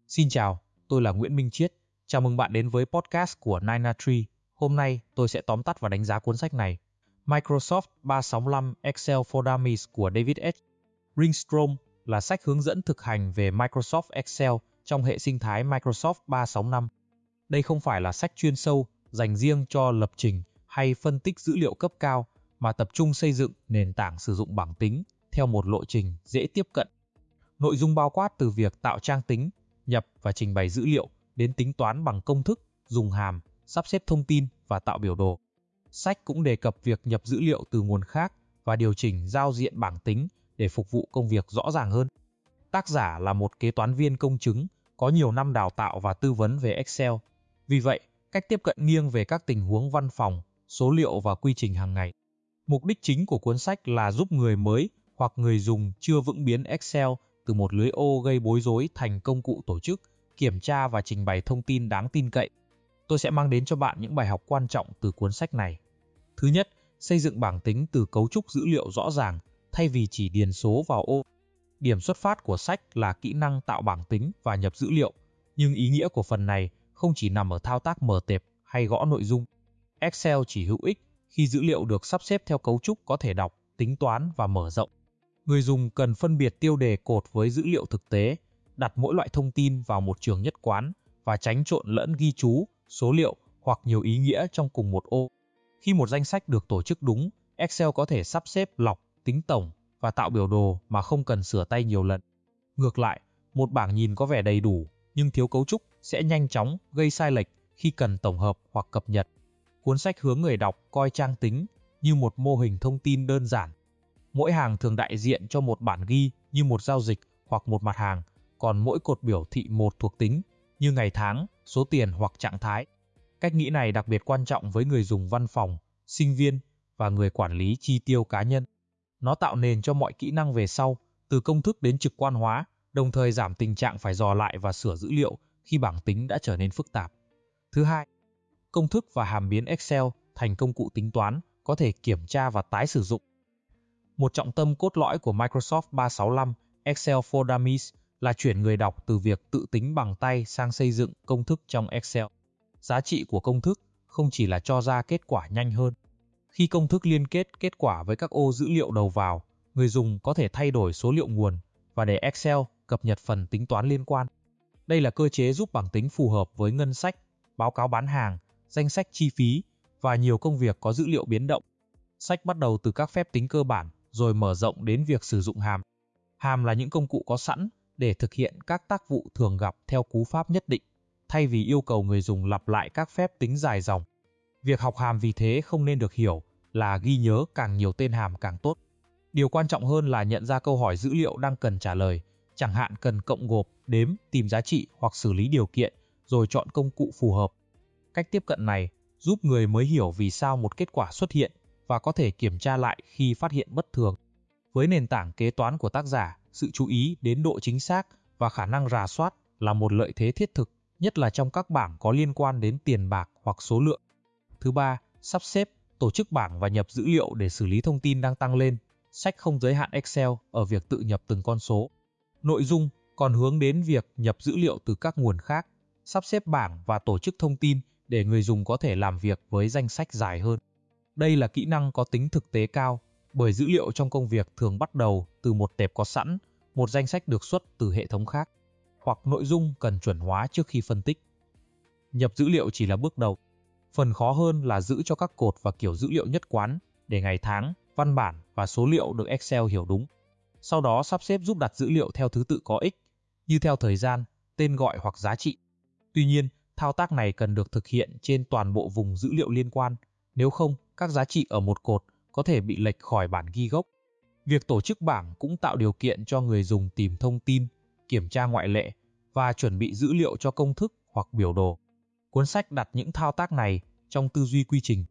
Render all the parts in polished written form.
Xin chào, tôi là Nguyễn Minh Chiết. Chào mừng bạn đến với podcast của 9a3. Hôm nay tôi sẽ tóm tắt và đánh giá cuốn sách này. Microsoft 365 Excel for Dummies của David H. Ringstrom là sách hướng dẫn thực hành về Microsoft Excel trong hệ sinh thái Microsoft 365. Đây không phải là sách chuyên sâu dành riêng cho lập trình hay phân tích dữ liệu cấp cao, mà tập trung xây dựng nền tảng sử dụng bảng tính theo một lộ trình dễ tiếp cận. Nội dung bao quát từ việc tạo trang tính, nhập và trình bày dữ liệu đến tính toán bằng công thức, dùng hàm, sắp xếp thông tin và tạo biểu đồ. Sách cũng đề cập việc nhập dữ liệu từ nguồn khác và điều chỉnh giao diện bảng tính để phục vụ công việc rõ ràng hơn. Tác giả là một kế toán viên công chứng có nhiều năm đào tạo và tư vấn về Excel. Vì vậy, cách tiếp cận nghiêng về các tình huống văn phòng, số liệu và quy trình hàng ngày. Mục đích chính của cuốn sách là giúp người mới hoặc người dùng chưa vững biến Excel từ một lưới ô gây bối rối thành công cụ tổ chức, kiểm tra và trình bày thông tin đáng tin cậy. Tôi sẽ mang đến cho bạn những bài học quan trọng từ cuốn sách này. Thứ nhất, xây dựng bảng tính từ cấu trúc dữ liệu rõ ràng thay vì chỉ điền số vào ô. Điểm xuất phát của sách là kỹ năng tạo bảng tính và nhập dữ liệu, nhưng ý nghĩa của phần này không chỉ nằm ở thao tác mở tệp hay gõ nội dung. Excel chỉ hữu ích khi dữ liệu được sắp xếp theo cấu trúc có thể đọc, tính toán và mở rộng. Người dùng cần phân biệt tiêu đề cột với dữ liệu thực tế, đặt mỗi loại thông tin vào một trường nhất quán và tránh trộn lẫn ghi chú, số liệu hoặc nhiều ý nghĩa trong cùng một ô. Khi một danh sách được tổ chức đúng, Excel có thể sắp xếp lọc, tính tổng và tạo biểu đồ mà không cần sửa tay nhiều lần. Ngược lại, một bảng nhìn có vẻ đầy đủ nhưng thiếu cấu trúc sẽ nhanh chóng gây sai lệch khi cần tổng hợp hoặc cập nhật. Cuốn sách hướng người đọc coi trang tính như một mô hình thông tin đơn giản. Mỗi hàng thường đại diện cho một bản ghi như một giao dịch hoặc một mặt hàng, còn mỗi cột biểu thị một thuộc tính như ngày tháng, số tiền hoặc trạng thái. Cách nghĩ này đặc biệt quan trọng với người dùng văn phòng, sinh viên và người quản lý chi tiêu cá nhân. Nó tạo nền cho mọi kỹ năng về sau, từ công thức đến trực quan hóa, đồng thời giảm tình trạng phải dò lại và sửa dữ liệu khi bảng tính đã trở nên phức tạp. Thứ hai, công thức và hàm biến Excel thành công cụ tính toán có thể kiểm tra và tái sử dụng. Một trọng tâm cốt lõi của Microsoft 365 Excel for Dummies là chuyển người đọc từ việc tự tính bằng tay sang xây dựng công thức trong Excel. Giá trị của công thức không chỉ là cho ra kết quả nhanh hơn. Khi công thức liên kết kết quả với các ô dữ liệu đầu vào, người dùng có thể thay đổi số liệu nguồn và để Excel cập nhật phần tính toán liên quan. Đây là cơ chế giúp bảng tính phù hợp với ngân sách, báo cáo bán hàng, danh sách chi phí và nhiều công việc có dữ liệu biến động. Sách bắt đầu từ các phép tính cơ bản rồi mở rộng đến việc sử dụng hàm. Hàm là những công cụ có sẵn để thực hiện các tác vụ thường gặp theo cú pháp nhất định, thay vì yêu cầu người dùng lặp lại các phép tính dài dòng. Việc học hàm vì thế không nên được hiểu là ghi nhớ càng nhiều tên hàm càng tốt. Điều quan trọng hơn là nhận ra câu hỏi dữ liệu đang cần trả lời, chẳng hạn cần cộng gộp, đếm, tìm giá trị hoặc xử lý điều kiện, rồi chọn công cụ phù hợp. Cách tiếp cận này giúp người mới hiểu vì sao một kết quả xuất hiện và có thể kiểm tra lại khi phát hiện bất thường. Với nền tảng kế toán của tác giả, sự chú ý đến độ chính xác và khả năng rà soát là một lợi thế thiết thực, nhất là trong các bảng có liên quan đến tiền bạc hoặc số lượng. Thứ ba, sắp xếp, tổ chức bảng và nhập dữ liệu để xử lý thông tin đang tăng lên. Sách không giới hạn Excel ở việc tự nhập từng con số. Nội dung còn hướng đến việc nhập dữ liệu từ các nguồn khác, sắp xếp bảng và tổ chức thông tin để người dùng có thể làm việc với danh sách dài hơn. Đây là kỹ năng có tính thực tế cao, bởi dữ liệu trong công việc thường bắt đầu từ một tệp có sẵn, một danh sách được xuất từ hệ thống khác, hoặc nội dung cần chuẩn hóa trước khi phân tích. Nhập dữ liệu chỉ là bước đầu. Phần khó hơn là giữ cho các cột và kiểu dữ liệu nhất quán để ngày tháng, văn bản và số liệu được Excel hiểu đúng. Sau đó sắp xếp giúp đặt dữ liệu theo thứ tự có ích, như theo thời gian, tên gọi hoặc giá trị. Tuy nhiên, thao tác này cần được thực hiện trên toàn bộ vùng dữ liệu liên quan, nếu không, các giá trị ở một cột có thể bị lệch khỏi bản ghi gốc. Việc tổ chức bảng cũng tạo điều kiện cho người dùng tìm thông tin, kiểm tra ngoại lệ và chuẩn bị dữ liệu cho công thức hoặc biểu đồ. Cuốn sách đặt những thao tác này trong tư duy quy trình.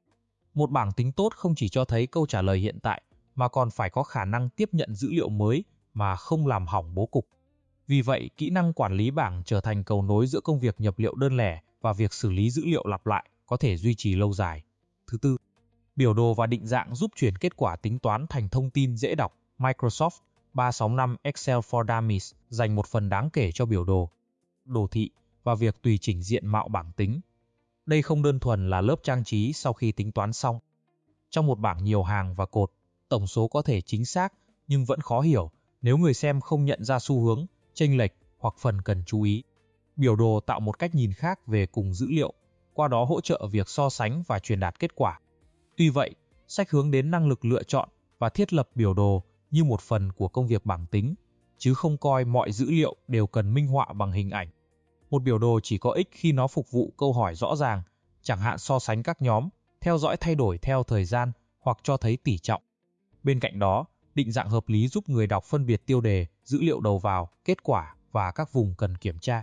Một bảng tính tốt không chỉ cho thấy câu trả lời hiện tại, mà còn phải có khả năng tiếp nhận dữ liệu mới mà không làm hỏng bố cục. Vì vậy, kỹ năng quản lý bảng trở thành cầu nối giữa công việc nhập liệu đơn lẻ và việc xử lý dữ liệu lặp lại có thể duy trì lâu dài. Thứ tư, biểu đồ và định dạng giúp chuyển kết quả tính toán thành thông tin dễ đọc. Microsoft 365 Excel for Dummies dành một phần đáng kể cho biểu đồ. đồ thị và việc tùy chỉnh diện mạo bảng tính. Đây không đơn thuần là lớp trang trí sau khi tính toán xong. Trong một bảng nhiều hàng và cột, tổng số có thể chính xác nhưng vẫn khó hiểu nếu người xem không nhận ra xu hướng, chênh lệch hoặc phần cần chú ý. Biểu đồ tạo một cách nhìn khác về cùng dữ liệu, qua đó hỗ trợ việc so sánh và truyền đạt kết quả. Tuy vậy, sách hướng đến năng lực lựa chọn và thiết lập biểu đồ như một phần của công việc bảng tính, chứ không coi mọi dữ liệu đều cần minh họa bằng hình ảnh. Một biểu đồ chỉ có ích khi nó phục vụ câu hỏi rõ ràng, chẳng hạn so sánh các nhóm, theo dõi thay đổi theo thời gian hoặc cho thấy tỷ trọng. Bên cạnh đó, định dạng hợp lý giúp người đọc phân biệt tiêu đề, dữ liệu đầu vào, kết quả và các vùng cần kiểm tra.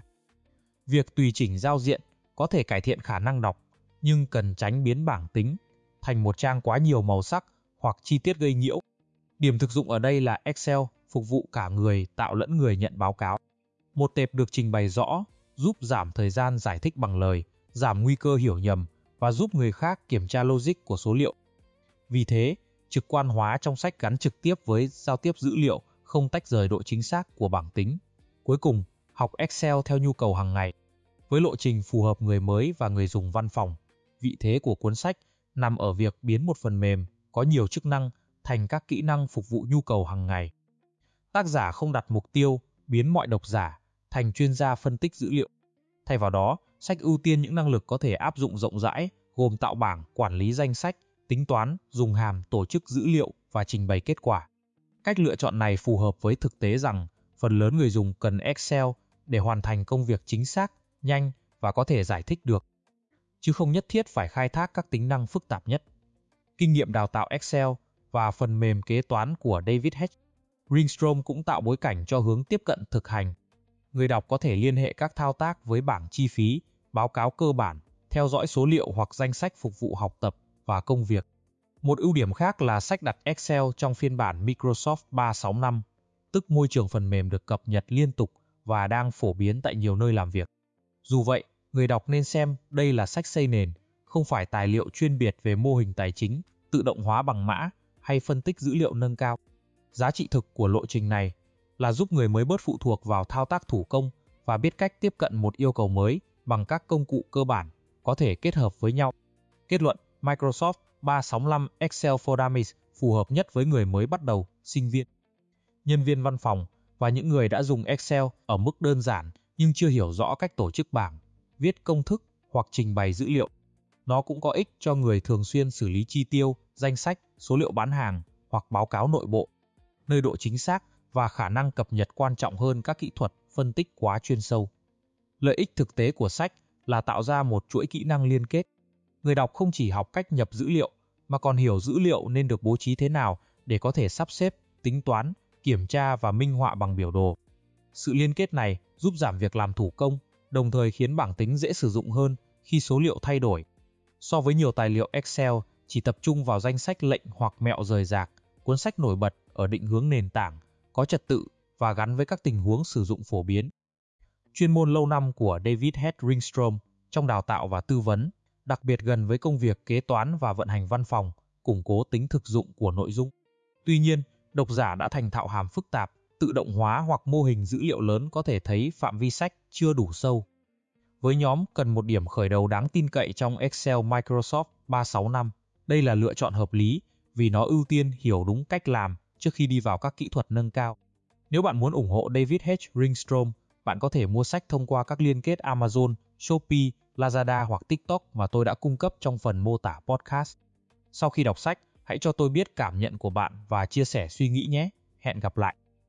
Việc tùy chỉnh giao diện có thể cải thiện khả năng đọc, nhưng cần tránh biến bảng tính thành một trang quá nhiều màu sắc hoặc chi tiết gây nhiễu. Điểm thực dụng ở đây là Excel phục vụ cả người tạo lẫn người nhận báo cáo. Một tệp được trình bày rõ, giúp giảm thời gian giải thích bằng lời, giảm nguy cơ hiểu nhầm và giúp người khác kiểm tra logic của số liệu. Vì thế, trực quan hóa trong sách gắn trực tiếp với giao tiếp dữ liệu, không tách rời độ chính xác của bảng tính. Cuối cùng, học Excel theo nhu cầu hàng ngày. Với lộ trình phù hợp người mới và người dùng văn phòng, vị thế của cuốn sách nằm ở việc biến một phần mềm có nhiều chức năng thành các kỹ năng phục vụ nhu cầu hàng ngày. Tác giả không đặt mục tiêu biến mọi độc giả thành chuyên gia phân tích dữ liệu. Thay vào đó, sách ưu tiên những năng lực có thể áp dụng rộng rãi, gồm tạo bảng, quản lý danh sách, tính toán, dùng hàm, tổ chức dữ liệu và trình bày kết quả. Cách lựa chọn này phù hợp với thực tế rằng phần lớn người dùng cần Excel để hoàn thành công việc chính xác, nhanh và có thể giải thích được, chứ không nhất thiết phải khai thác các tính năng phức tạp nhất. Kinh nghiệm đào tạo Excel và phần mềm kế toán của David H. Ringstrom cũng tạo bối cảnh cho hướng tiếp cận thực hành. Người đọc có thể liên hệ các thao tác với bảng chi phí, báo cáo cơ bản, theo dõi số liệu hoặc danh sách phục vụ học tập và công việc. Một ưu điểm khác là sách đặt Excel trong phiên bản Microsoft 365, tức môi trường phần mềm được cập nhật liên tục và đang phổ biến tại nhiều nơi làm việc. Dù vậy, người đọc nên xem đây là sách xây nền, không phải tài liệu chuyên biệt về mô hình tài chính, tự động hóa bằng mã hay phân tích dữ liệu nâng cao. Giá trị thực của lộ trình này là giúp người mới bớt phụ thuộc vào thao tác thủ công và biết cách tiếp cận một yêu cầu mới bằng các công cụ cơ bản có thể kết hợp với nhau. Kết luận, Microsoft 365 Excel for Dummies phù hợp nhất với người mới bắt đầu, sinh viên, nhân viên văn phòng và những người đã dùng Excel ở mức đơn giản nhưng chưa hiểu rõ cách tổ chức bảng, viết công thức hoặc trình bày dữ liệu. Nó cũng có ích cho người thường xuyên xử lý chi tiêu, danh sách, số liệu bán hàng hoặc báo cáo nội bộ, nơi độ chính xác và khả năng cập nhật quan trọng hơn các kỹ thuật phân tích quá chuyên sâu. Lợi ích thực tế của sách là tạo ra một chuỗi kỹ năng liên kết. Người đọc không chỉ học cách nhập dữ liệu, mà còn hiểu dữ liệu nên được bố trí thế nào để có thể sắp xếp, tính toán, kiểm tra và minh họa bằng biểu đồ. Sự liên kết này giúp giảm việc làm thủ công, đồng thời khiến bảng tính dễ sử dụng hơn khi số liệu thay đổi. So với nhiều tài liệu Excel chỉ tập trung vào danh sách lệnh hoặc mẹo rời rạc, cuốn sách nổi bật ở định hướng nền tảng, có trật tự và gắn với các tình huống sử dụng phổ biến. Chuyên môn lâu năm của David H. Ringstrom trong đào tạo và tư vấn, đặc biệt gần với công việc kế toán và vận hành văn phòng, củng cố tính thực dụng của nội dung. Tuy nhiên, độc giả đã thành thạo hàm phức tạp, tự động hóa hoặc mô hình dữ liệu lớn có thể thấy phạm vi sách chưa đủ sâu. Với nhóm cần một điểm khởi đầu đáng tin cậy trong Excel Microsoft 365, đây là lựa chọn hợp lý vì nó ưu tiên hiểu đúng cách làm trước khi đi vào các kỹ thuật nâng cao. Nếu bạn muốn ủng hộ David H. Ringstrom, bạn có thể mua sách thông qua các liên kết Amazon, Shopee, Lazada hoặc TikTok mà tôi đã cung cấp trong phần mô tả podcast. Sau khi đọc sách, hãy cho tôi biết cảm nhận của bạn và chia sẻ suy nghĩ nhé. Hẹn gặp lại!